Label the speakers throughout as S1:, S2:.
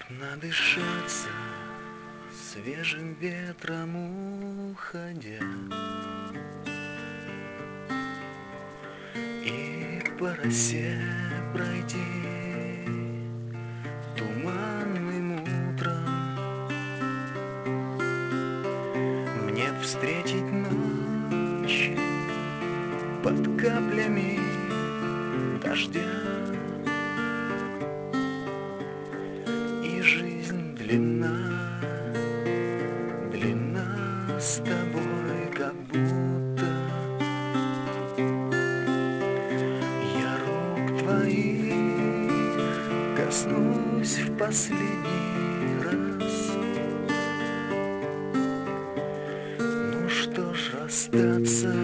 S1: Надышаться свежим ветром уходя, и по росе пройти туманным утром, мне встретить ночь под каплями дождя. И жизнь длинна, длинна с тобой, как будто я рук твоих коснусь в последний раз. Ну что ж, расстаться,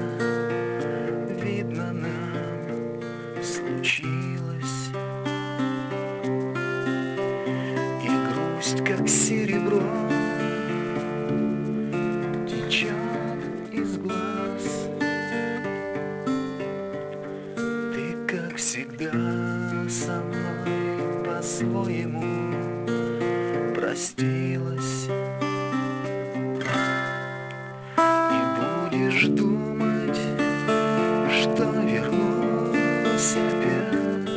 S1: видно, нам случилось. И грусть, как серебро, течет из глаз. Ты, как всегда, со мной по-своему простилась. И будешь думать, что вернусь опять,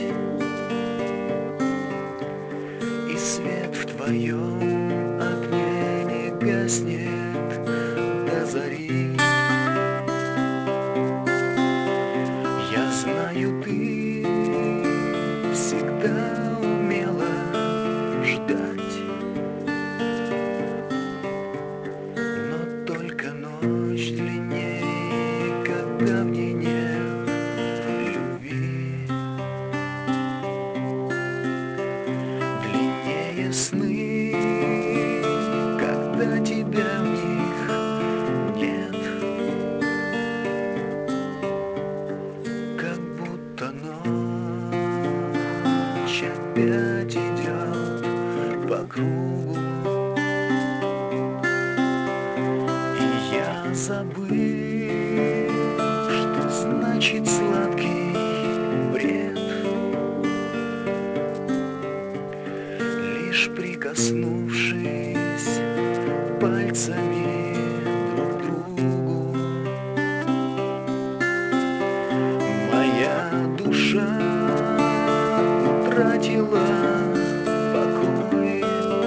S1: и свет в твоем окне не гаснет до зари. Я знаю, ты всегда умела ждать, но только ночь длиннее, когда в ней нет любви. Длиннее сны, когда тебя в них нет. Как будто ночь опять идет по кругу, и я забыл, что значит сладкий бред. Лишь прикоснувшись пальцами друг к другу, моя душа утратила покой.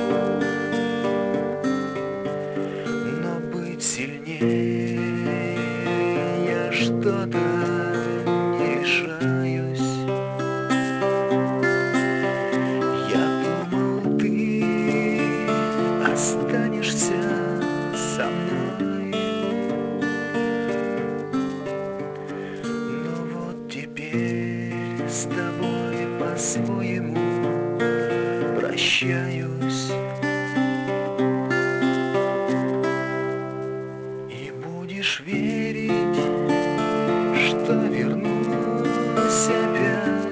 S1: Но быть сильнее я что-то не решаюсь. Я думал, ты останешься со мной, но вот теперь с тобой по-своему прощаюсь. И будешь верить, что вернусь опять,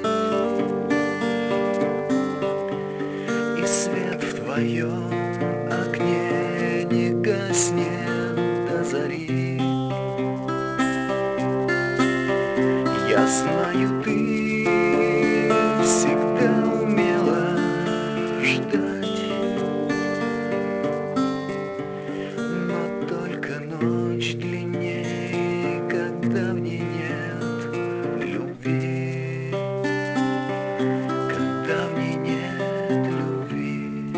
S1: и свет в твоем окне не гаснет до зари. Я знаю, ты всегда умела ждать, но только ночь длиннее, когда в ней нет любви. Когда в ней нет любви.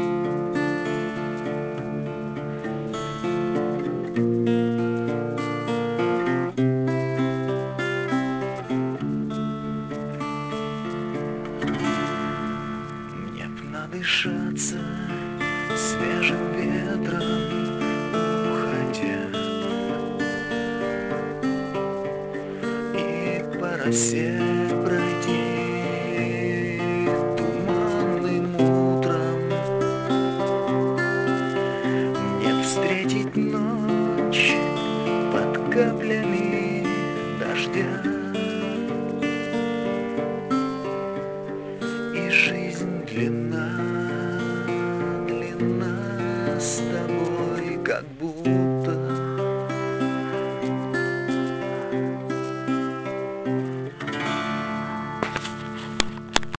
S1: Мне б надышаться свежим ветром уходя, и по росе